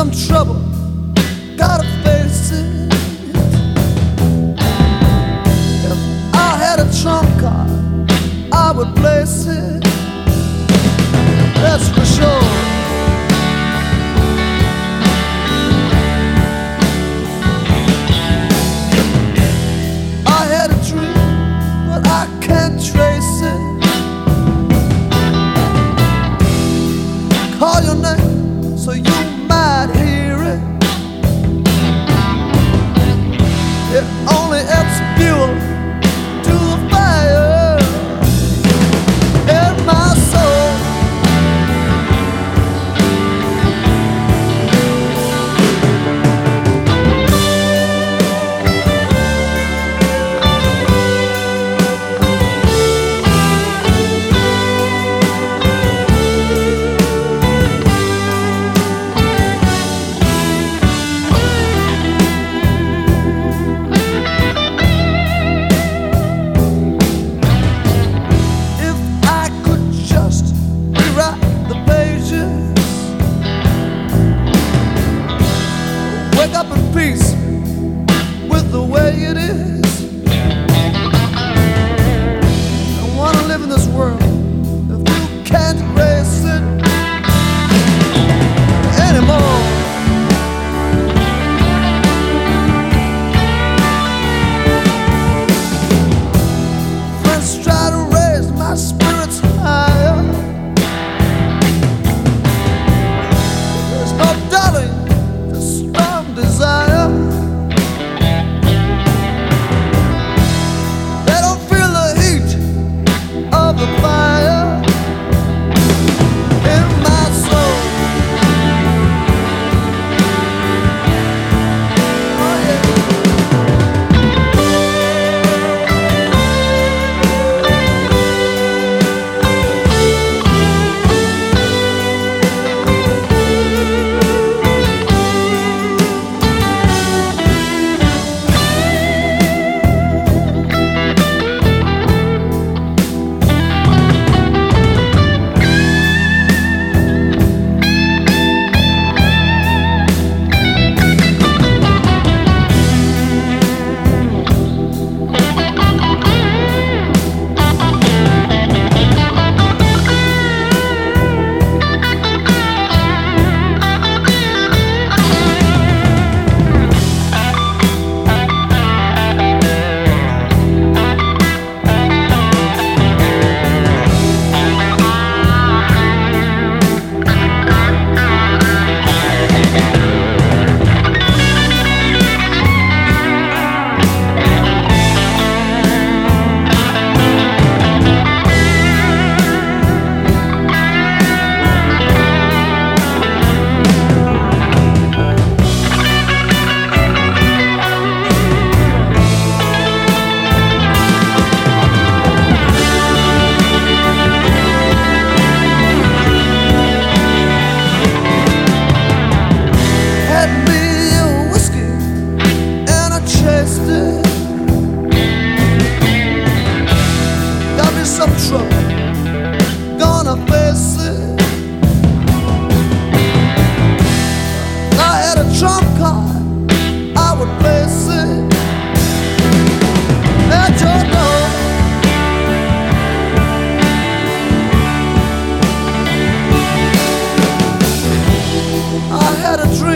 some trouble, gotta face it. If I had a trump card, I would place it. That's for sure. I had a dream, but I can't trace it. Call your name so you might hear it. It only adds fuel to the fire in my soul. Wake up in peace with the way it is. I wanna live in this world if you can't erase it anymore. Friends try to raise my spirits higher. There's no darling, desire. They don't feel the heat of the fire in my soul. Oh yeah. Got me some trouble, gonna face it. I had a trump card, I would place it at your door. I had a dream.